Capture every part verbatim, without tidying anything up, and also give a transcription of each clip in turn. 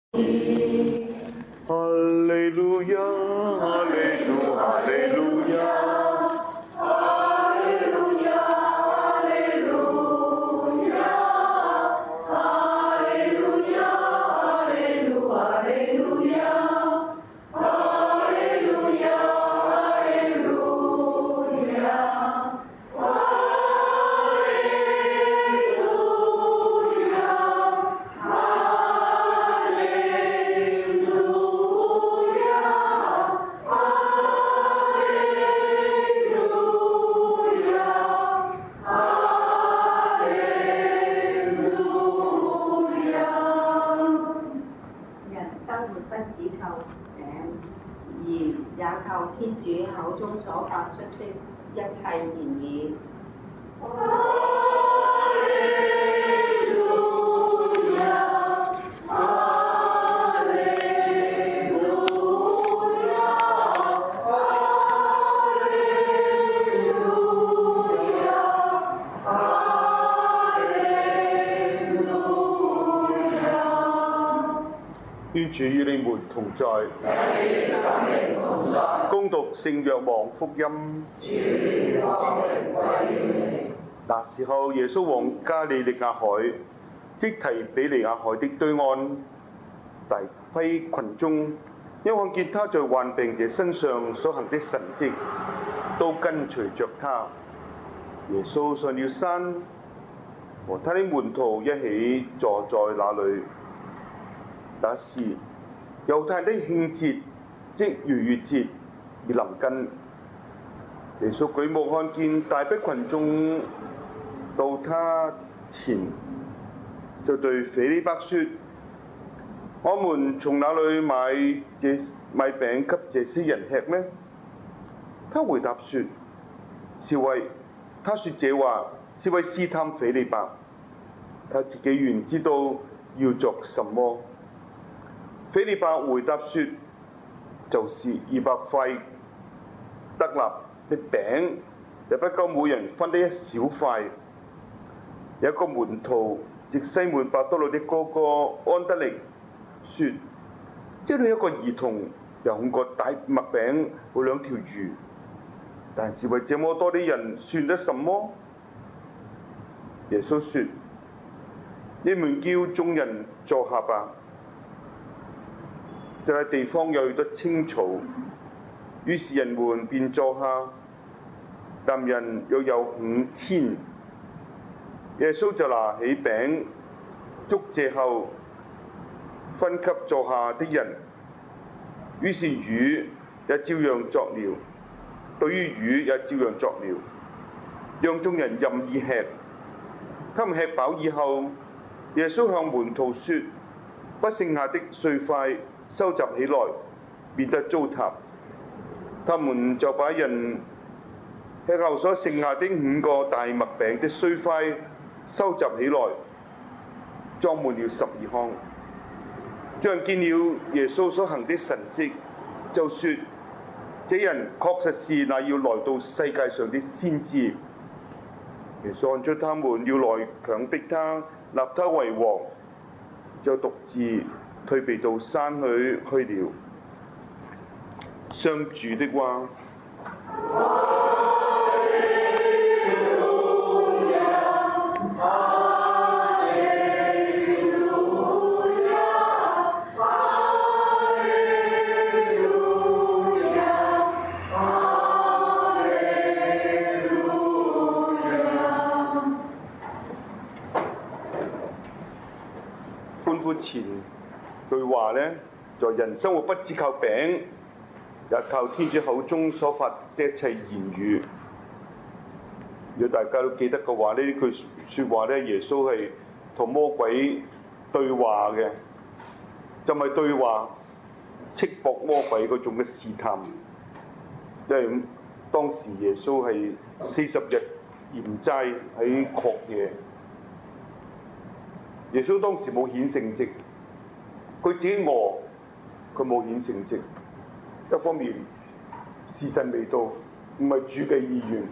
哈利路亞，哈利路，哈利路亞， 哈利路亞，哈利路亞，哈利路亞，哈利路，哈利路亞，哈利路亞，哈利路亞，哈利路也靠天主口中所發出的一切言語。哈利路亞，哈利路亞，哈利路亞，哈利路亞。 願主與你們同在。恭讀聖若望福音。那時候，耶穌往加利利亞海，即提比利亞海的對岸，大批群眾因看見他在患病者身上所行的神蹟，都跟隨着他。耶穌上了山，和他的門徒一起坐在那裏。那時，猶太人的慶節，即逾越節已臨近。耶穌舉目看見大批群眾到他前，就對腓利伯說：我們從哪裏買這買餅給這些人吃呢？他回答說：是為他說這話是為試探腓利伯，他自己原知道要作什麼。腓利伯回答說：就是二百塊德納的餅，也不夠每人分得一小塊。有一個門徒，即西門伯多祿的哥哥安德烈，說：這裏有一個兒童有五個大麥餅和兩條魚，但是為這麼多的人算得什麼？耶穌說：你們叫眾人坐下吧。在那地方有許多青草，於是人們便坐下。男人約有五千。耶穌就拿起餅，祝謝後，分給坐下的人。於是魚也照樣作了，對於魚也照樣作了，讓眾人任意吃。他們吃飽以後，耶穌向門徒說：不剩下的碎塊收集起來，免得糟蹋。他們就把人吃後所剩下的五個大麥餅的碎塊收集起來，裝滿了十二筐。眾人見了耶穌所行的神蹟，就說：這人確實是那要來到世界上的先知。耶穌看出他們要來強迫他，立他為王，就獨自退避到山裏去了。上主的話。前句話呢，在人生活不只靠餅，也靠天主口中所發的一切言語。如果大家都記得嘅話，呢句説話呢，耶穌係同魔鬼對話嘅，就唔係對話，斥駁魔鬼嗰種嘅試探。因為當時耶穌係四十日嚴齋喺曠野。耶穌當時冇顯聖蹟，佢自己餓，佢冇顯聖蹟。一方面時辰未到，唔係主嘅意願；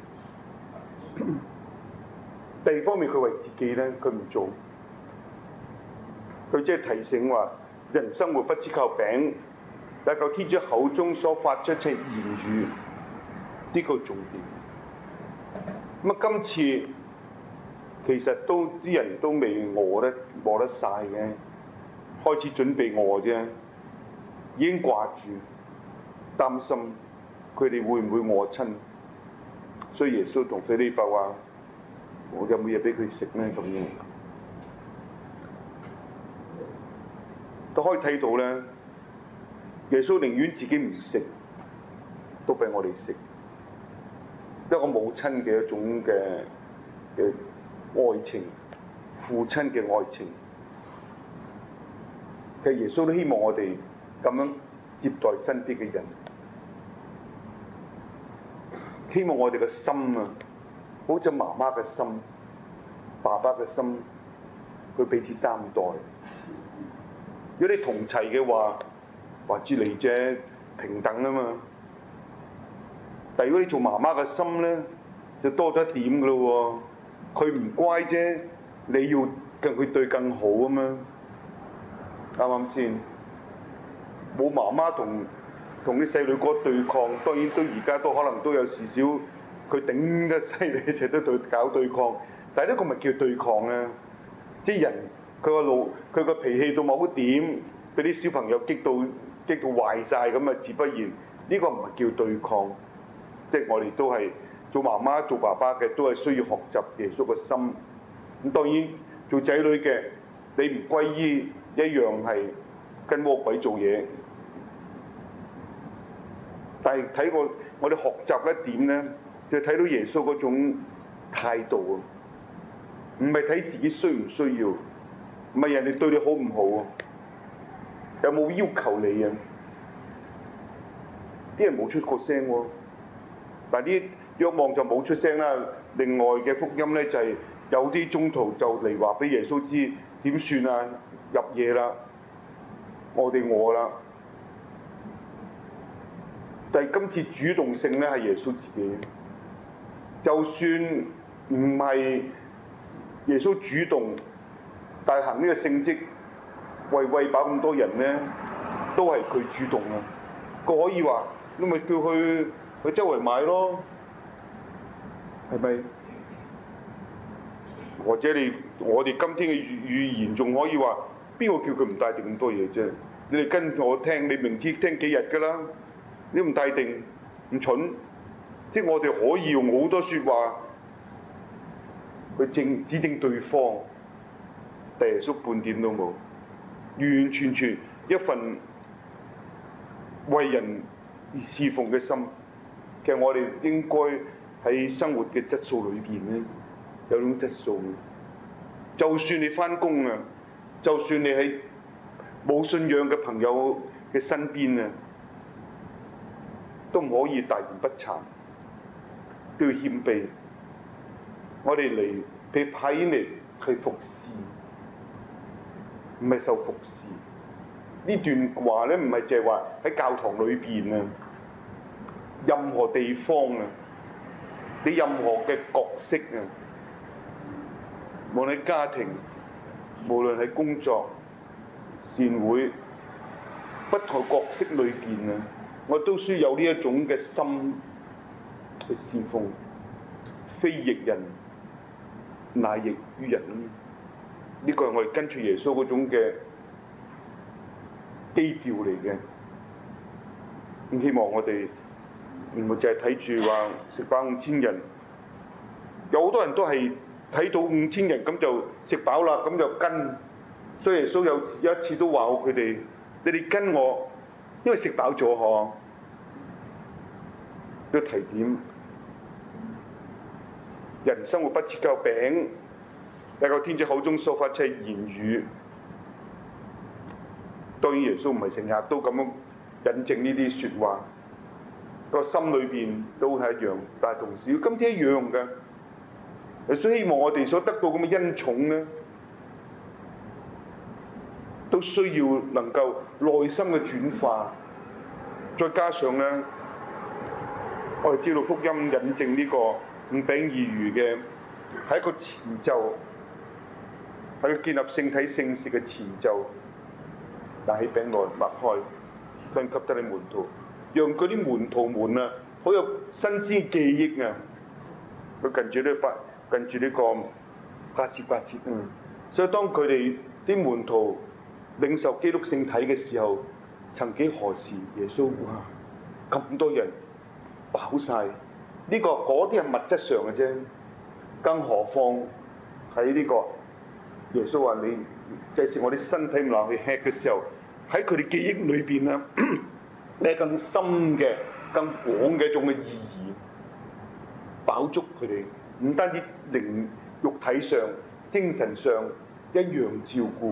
第二方面佢為自己咧，佢唔做，佢即係提醒話： 人生活不只靠餅，也靠天主口中所發出一切言語，呢個重點。咁啊，今次其實都啲人都未餓得餓得晒嘅，開始準備餓啫，已經掛住擔心佢哋會唔會餓親，所以耶穌同腓利伯話：我有冇嘢俾佢食呢？咁樣都可以睇到咧，耶穌寧願自己唔食，都俾我哋食，一個母親嘅一種嘅嘅愛情，父親嘅愛情。其實耶穌都希望我哋咁樣接待身邊嘅人，希望我哋嘅心啊，好似媽媽嘅心、爸爸嘅心，去彼此擔待。如果你同齊嘅話，話之嚟啫，平等啊嘛。但如果你做媽媽嘅心咧，就多咗一點噶咯喎。佢唔乖啫，你要跟佢對更好啊嘛。啱唔啱先？冇媽媽同同啲細路哥對抗，當然都而家都可能都有時少，佢頂得犀利，就都對搞對抗。但係呢個咪叫對抗咧？即係人。佢個腦，佢個脾氣到某一點，俾啲小朋友激到激到壞晒咁啊！自不然，呢、這個唔係叫對抗，即係我哋都係做媽媽、做爸爸嘅，都係需要學習耶穌嘅心。咁當然做仔女嘅，你唔歸依一樣係跟魔鬼做嘢。但係睇過我哋學習一點咧，就睇到耶穌嗰種態度啊，唔係睇自己需唔需要。唔係人哋對你好唔好啊？有冇要求你啊？啲人冇出過聲喎，但係啲若望就冇出聲啦。另外嘅福音咧就係、是、有啲宗徒就嚟話俾耶穌知點算啊？入夜啦，我哋餓啦。但係今次主動性咧係耶穌自己，就算唔係耶穌主動。但係行呢個聖職，為餵飽咁多人咧，都係佢主動啊！佢可以話，你咪叫佢去周圍買咯，係咪？或者你我哋今天嘅語言仲可以話，邊個叫佢唔帶定咁多嘢啫？你哋跟我聽，你明知聽幾日㗎啦，你唔帶定，唔蠢。即係我哋可以用好多説話去正指定對方。但耶穌半點都冇，完完全全一份為人而侍奉嘅心。其實我哋應該喺生活嘅質素裏邊咧，有種質素。就算你返工啊，就算你喺冇信仰嘅朋友嘅身邊啊，都唔可以大言不慚，都要謙卑。我哋嚟被派嚟去服侍。唔係受服侍，呢段話咧唔係淨係話喺教堂裏邊啊，任何地方啊，你任何嘅角色啊，無論喺家庭，無論喺工作、善會，不同角色裏邊啊，我都需要有呢一種嘅心去侍奉，非役人，乃役於人。呢個係我哋跟住耶穌嗰種嘅基調嚟嘅。咁希望我哋唔係淨係睇住話食飽五千人，有好多人都係睇到五千人咁就食飽啦，咁就跟。所以耶穌有有一次都話過佢哋：你哋跟我，因為食飽咗嗬。都提點，人生活不只靠餅。有個天主口中所發出言語，當然耶穌唔係成日都咁樣引證呢啲説話，個心裏邊都係一樣，但係同時今天一樣嘅。耶穌希望我哋所得到咁嘅恩寵咧，都需要能夠內心嘅轉化，再加上咧，我哋知道福音引證呢個五餅二魚嘅係一個前奏。係要建立聖體聖事嘅前奏， 拿起餅來擘開，分給得你門徒，讓嗰啲門徒們啊，好有新鮮記憶啊！佢近住呢個近住呢個掛節掛節啊！所以當佢哋啲門徒領受基督聖體嘅時候，曾幾何時耶穌哇咁多人飽晒，呢、這個嗰啲係物質上嘅啫，更何況喺呢個耶穌話你這是我啲身體唔能去吃嘅時候，喺佢哋記憶裏邊啊，你係更深嘅、更廣嘅一種嘅意義，飽足佢哋，唔單止靈肉體上、精神上一樣照顧。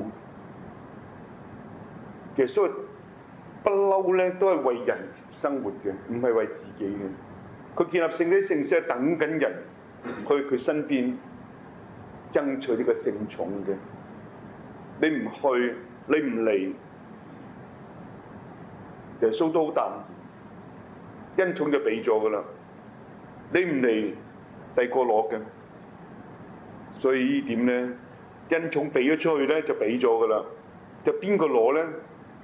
耶穌不嬲咧，都係為人生活嘅，唔係為自己嘅。佢建立聖啲聖事係等緊人去佢身邊爭取呢個聖寵嘅。你唔去，你唔嚟，耶穌都好淡然，恩寵就俾咗噶啦。你唔嚟，第二個攞嘅。所以呢點咧，恩寵俾咗出去咧，就俾咗噶啦。就邊個攞咧？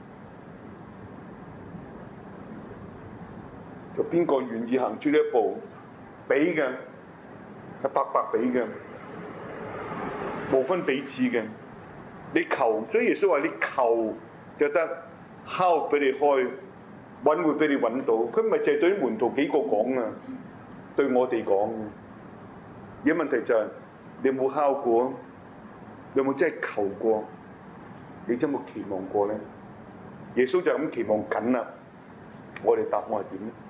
就邊個願意行出呢一步，俾嘅係白白俾嘅，無分彼此嘅。你求，所以耶穌話你求就得，敲俾你開，揾會俾你揾到。佢唔係淨係對啲門徒幾個講啊，對我哋講。而家問題就係、是、你有冇敲過？你有冇真係求過？你真有冇期望過咧？耶穌就咁期望緊啦。我哋答案係點咧？